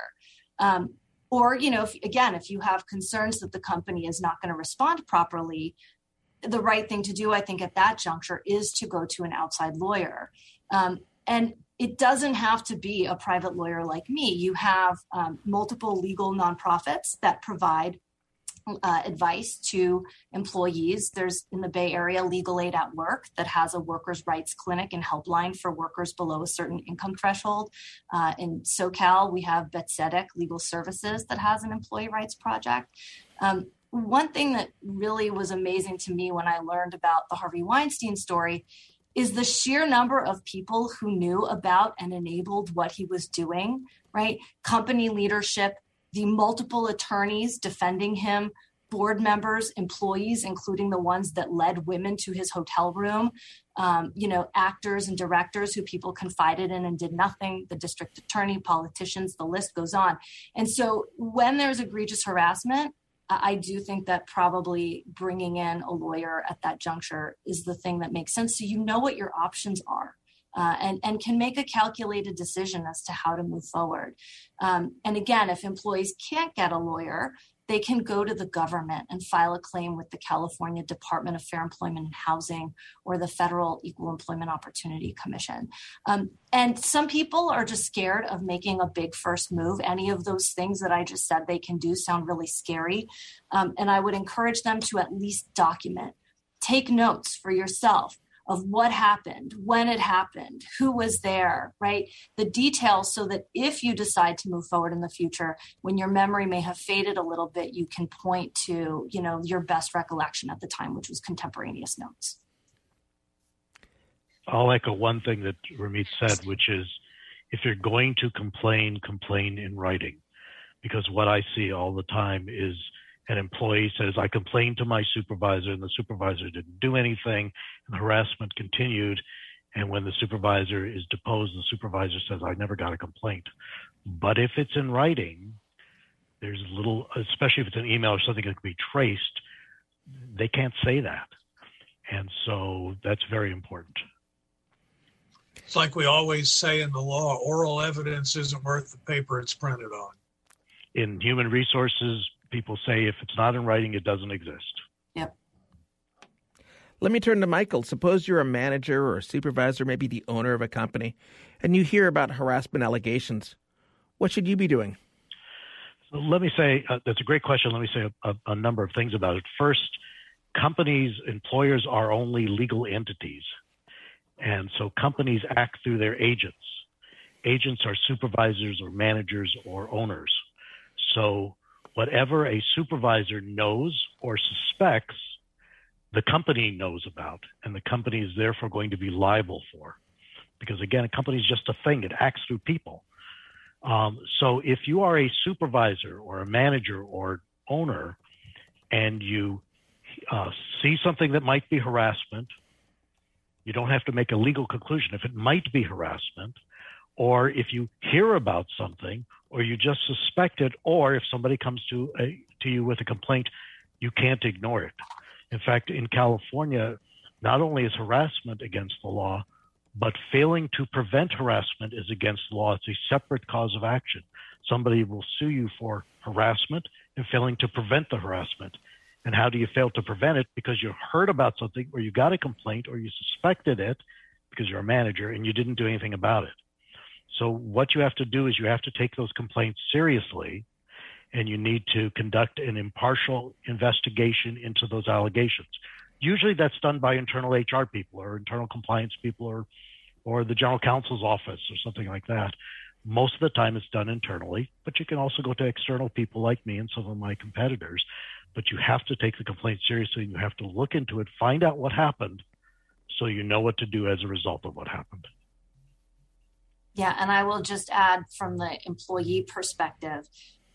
Or, if you have concerns that the company is not going to respond properly, the right thing to do, I think, at that juncture is to go to an outside lawyer. And it doesn't have to be a private lawyer like me. You have multiple legal nonprofits that provide advice to employees. There's in the Bay Area Legal Aid at Work that has a workers' rights clinic and helpline for workers below a certain income threshold. In SoCal, we have Betzedek Legal Services that has an employee rights project. One thing that really was amazing to me when I learned about the Harvey Weinstein story is the sheer number of people who knew about and enabled what he was doing, right? Company leadership, the multiple attorneys defending him, board members, employees, including the ones that led women to his hotel room, actors and directors who people confided in and did nothing, the district attorney, politicians, the list goes on. And so when there's egregious harassment, I do think that probably bringing in a lawyer at that juncture is the thing that makes sense. So you know what your options are. And can make a calculated decision as to how to move forward. And again, if employees can't get a lawyer, they can go to the government and file a claim with the California Department of Fair Employment and Housing or the Federal Equal Employment Opportunity Commission. And some people are just scared of making a big first move. Any of those things that I just said they can do sound really scary. And I would encourage them to at least document, take notes for yourself of what happened, when it happened, who was there, right? The details so that if you decide to move forward in the future, when your memory may have faded a little bit, you can point to, your best recollection at the time, which was contemporaneous notes. I'll echo one thing that Ramit said, which is if you're going to complain in writing. Because what I see all the time is an employee says, I complained to my supervisor and the supervisor didn't do anything and the harassment continued. And when the supervisor is deposed, the supervisor says, I never got a complaint. But if it's in writing, there's little, especially if it's an email or something that can be traced, they can't say that. And so that's very important. It's like we always say in the law, oral evidence isn't worth the paper it's printed on. In human resources, people say if it's not in writing, it doesn't exist. Yep. Let me turn to Michael. Suppose you're a manager or a supervisor, maybe the owner of a company, and you hear about harassment allegations. What should you be doing? So let me say, that's a great question. Let me say a number of things about it. First, employers are only legal entities. And so companies act through their agents. Agents are supervisors or managers or owners. So whatever a supervisor knows or suspects, the company knows about, and the company is therefore going to be liable for. Because again, a company is just a thing. It acts through people. So if you are a supervisor or a manager or owner and you see something that might be harassment, you don't have to make a legal conclusion if it might be harassment, or if you hear about something, or you just suspect it, or if somebody comes to you with a complaint, you can't ignore it. In fact, in California, not only is harassment against the law, but failing to prevent harassment is against the law. It's a separate cause of action. Somebody will sue you for harassment and failing to prevent the harassment. And how do you fail to prevent it? Because you heard about something, or you got a complaint, or you suspected it because you're a manager and you didn't do anything about it. So what you have to do is you have to take those complaints seriously, and you need to conduct an impartial investigation into those allegations. Usually that's done by internal HR people or internal compliance people or the general counsel's office or something like that. Most of the time it's done internally, but you can also go to external people like me and some of my competitors. But you have to take the complaint seriously, and you have to look into it, find out what happened, so you know what to do as a result of what happened. Yeah, and I will just add from the employee perspective,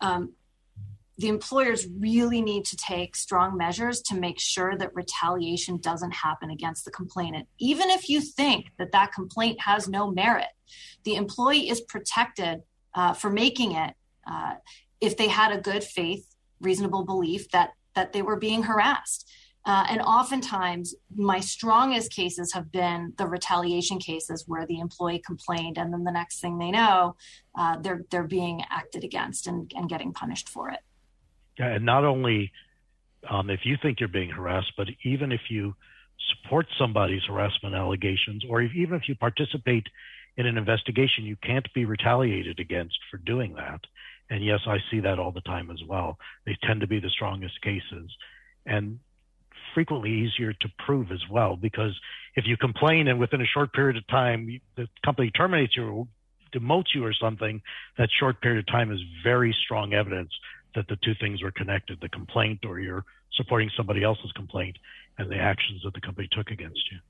the employers really need to take strong measures to make sure that retaliation doesn't happen against the complainant. Even if you think that complaint has no merit, the employee is protected for making it if they had a good faith, reasonable belief that they were being harassed. And oftentimes, my strongest cases have been the retaliation cases where the employee complained, and then the next thing they know, they're being acted against and getting punished for it. Yeah, and not only if you think you're being harassed, but even if you support somebody's harassment allegations, or even if you participate in an investigation, you can't be retaliated against for doing that. And yes, I see that all the time as well. They tend to be the strongest cases and frequently easier to prove as well, because if you complain and within a short period of time, the company terminates you or demotes you or something, that short period of time is very strong evidence that the two things were connected, the complaint or you're supporting somebody else's complaint and the actions that the company took against you.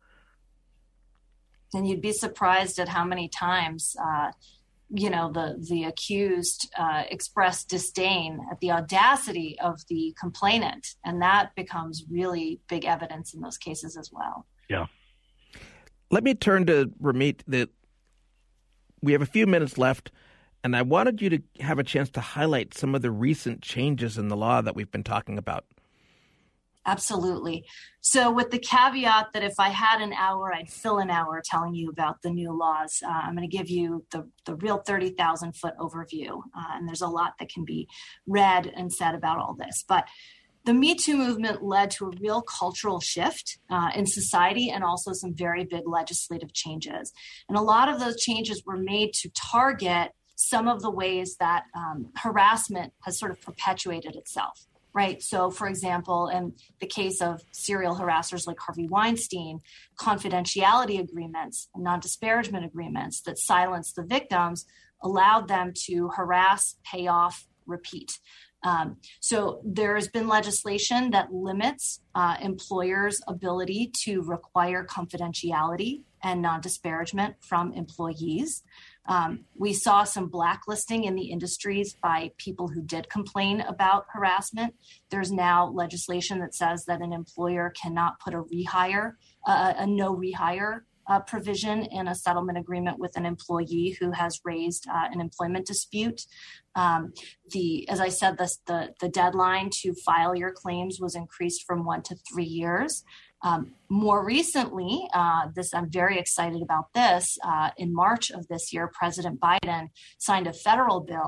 And you'd be surprised at how many times, the accused expressed disdain at the audacity of the complainant. And that becomes really big evidence in those cases as well. Yeah. Let me turn to Ramit. We have a few minutes left, and I wanted you to have a chance to highlight some of the recent changes in the law that we've been talking about. Absolutely. So with the caveat that if I had an hour, I'd fill an hour telling you about the new laws. I'm going to give you the real 30,000-foot overview. And there's a lot that can be read and said about all this. But the Me Too movement led to a real cultural shift in society and also some very big legislative changes. And a lot of those changes were made to target some of the ways that harassment has sort of perpetuated itself. Right. So, for example, in the case of serial harassers like Harvey Weinstein, confidentiality agreements and non-disparagement agreements that silenced the victims allowed them to harass, pay off, repeat. So there has been legislation that limits employers' ability to require confidentiality and non-disparagement from employees. We saw some blacklisting in the industries by people who did complain about harassment. There's now legislation that says that an employer cannot put a no rehire provision in a settlement agreement with an employee who has raised an employment dispute. As I said, the deadline to file your claims was increased from 1 to 3 years. More recently, I'm very excited about this. In March of this year, President Biden signed a federal bill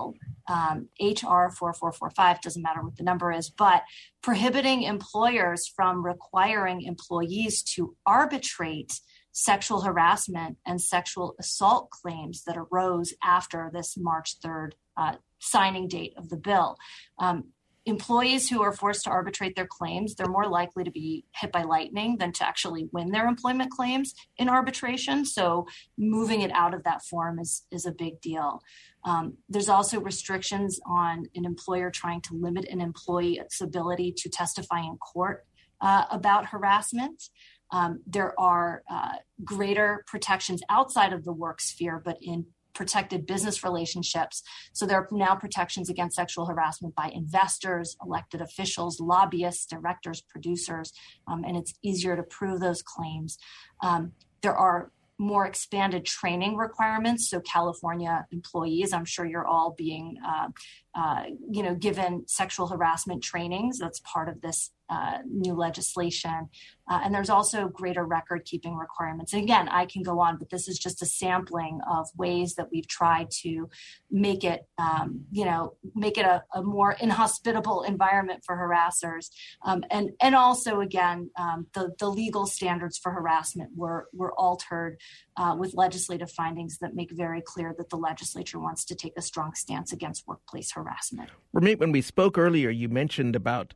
HR 4445, doesn't matter what the number is, but prohibiting employers from requiring employees to arbitrate sexual harassment and sexual assault claims that arose after this March 3rd signing date of the bill. Employees who are forced to arbitrate their claims, they're more likely to be hit by lightning than to actually win their employment claims in arbitration. So moving it out of that form is a big deal. There's also restrictions on an employer trying to limit an employee's ability to testify in court about harassment. There are greater protections outside of the work sphere, but in protected business relationships. So there are now protections against sexual harassment by investors, elected officials, lobbyists, directors, producers, and it's easier to prove those claims. There are more expanded training requirements. So California employees, I'm sure you're all being, given sexual harassment trainings. That's part of this new legislation. And there's also greater record keeping requirements. And again, I can go on, but this is just a sampling of ways that we've tried to make it, make it a more inhospitable environment for harassers. And also, again, the legal standards for harassment were altered with legislative findings that make very clear that the legislature wants to take a strong stance against workplace harassment. Ramit, when we spoke earlier, you mentioned about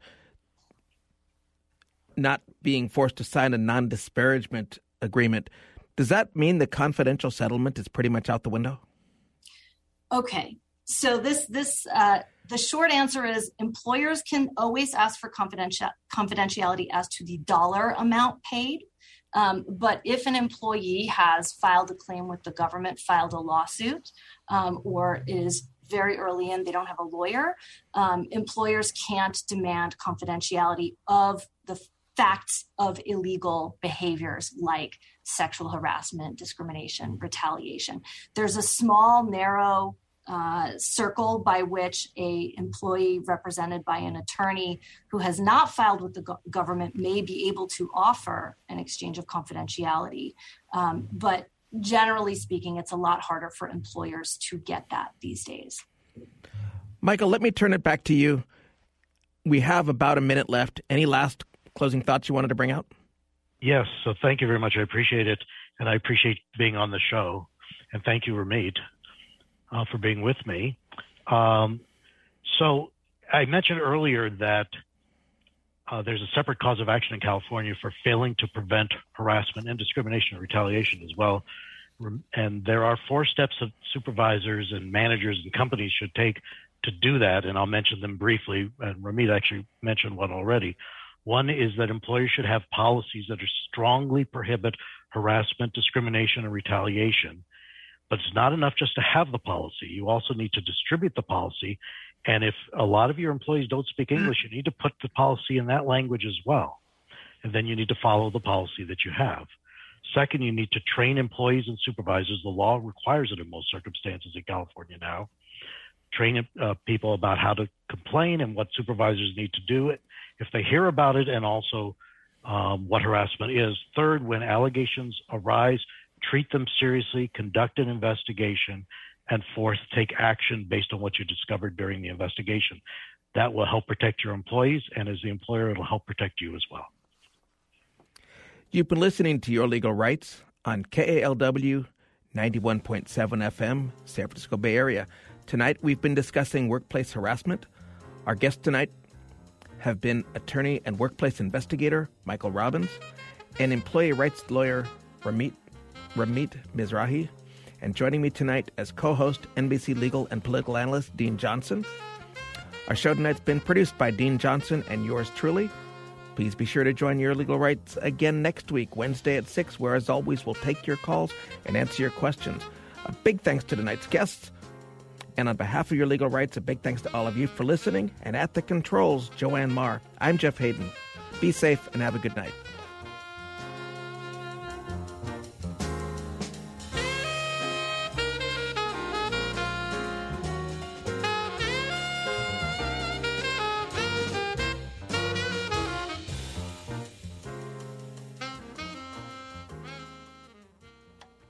not being forced to sign a non-disparagement agreement. Does that mean the confidential settlement is pretty much out the window? Okay. So the short answer is employers can always ask for confidentiality as to the dollar amount paid. But if an employee has filed a claim with the government, filed a lawsuit, or is very early in, they don't have a lawyer, employers can't demand confidentiality of the facts of illegal behaviors like sexual harassment, discrimination, retaliation. There's a small, narrow circle by which a employee represented by an attorney who has not filed with the government may be able to offer an exchange of confidentiality. But generally speaking, it's a lot harder for employers to get that these days. Michael, let me turn it back to you. We have about a minute left. Any last closing thoughts you wanted to bring out? Yes. So thank you very much. I appreciate it. And I appreciate being on the show. And thank you, Ramit, for being with me. So I mentioned earlier that there's a separate cause of action in California for failing to prevent harassment and discrimination and retaliation as well. And there are 4 steps that supervisors and managers and companies should take to do that. And I'll mention them briefly. And Ramit actually mentioned one already. One is that employers should have policies that strongly prohibit harassment, discrimination, and retaliation. But it's not enough just to have the policy. You also need to distribute the policy. And if a lot of your employees don't speak English, you need to put the policy in that language as well. And then you need to follow the policy that you have. Second, you need to train employees and supervisors. The law requires it in most circumstances in California now. Train people about how to complain and what supervisors need to do if they hear about it, and also what harassment is. Third, when allegations arise, treat them seriously, conduct an investigation, and fourth, take action based on what you discovered during the investigation. That will help protect your employees, and as the employer, it'll help protect you as well. You've been listening to Your Legal Rights on KALW 91.7 FM, San Francisco Bay Area. Tonight, we've been discussing workplace harassment. Our guests tonight have been attorney and workplace investigator Michael Robbins and employee rights lawyer Ramit Mizrahi. And joining me tonight as co-host, NBC legal and political analyst Dean Johnson. Our show tonight's been produced by Dean Johnson and yours truly. Please be sure to join Your Legal Rights again next week, Wednesday at 6, where, as always, we'll take your calls and answer your questions. A big thanks to tonight's guests. And on behalf of Your Legal Rights, a big thanks to all of you for listening. And at the controls, Joanne Marr. I'm Jeff Hayden. Be safe and have a good night.